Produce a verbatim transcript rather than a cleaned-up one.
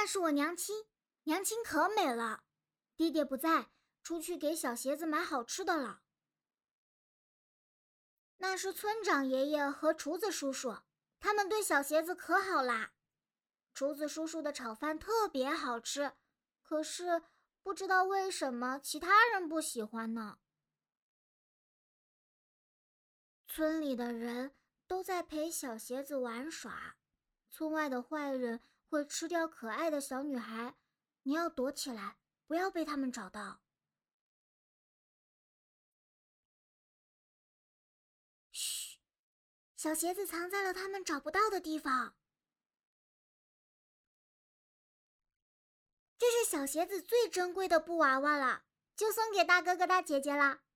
那是我娘亲，娘亲可美了。爹爹不在，出去给小鞋子买好吃的了。那是村长爷爷和厨子叔叔，他们对小鞋子可好啦。厨子叔叔的炒饭特别好吃，可是不知道为什么其他人不喜欢呢。村里的人都在陪小鞋子玩耍，村外的坏人会吃掉可爱的小女孩，你要躲起来，不要被他们找到。嘘，小鞋子藏在了他们找不到的地方。这是小鞋子最珍贵的布娃娃了，就送给大哥哥大姐姐了。